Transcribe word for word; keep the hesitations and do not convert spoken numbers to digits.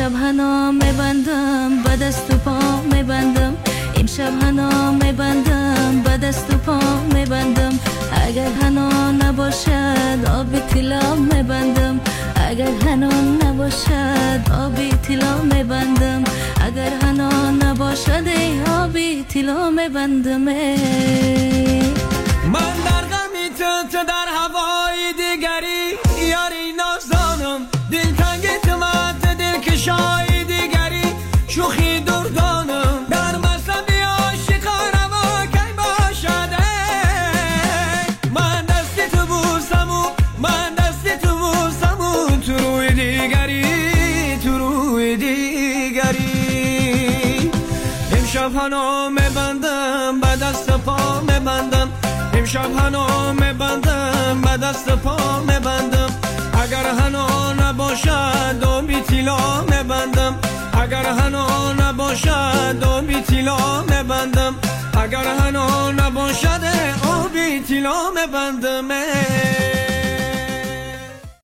امشب حنا میبندم به دست و پا میبندم امشب حنا میبندم به دست و پا میبندم اگر حنا نباشد آب طلا میبندم اگر حنا نباشد آب طلا میبندم اگر حنا نباشد آب طلا میبندم من در غمی تو تو در هوای دیگری یاری نازدانم دلتنگ تو مت دل کشای دیگری شوخی دردانم در مذهبی عاشقانم و کی باشد من دست تو بوسم و من دست تو بوسم و تو روی دیگری تو روی دیگری امشب حنا میبندم به دست پا میبندم امشب حنا میبندم به دست پا میبندم اگر حنا نباشد آبی طلا میبندم اگر حنا نباشد آبی طلا میبندم اگر حنا نباشد آبی طلا میبندم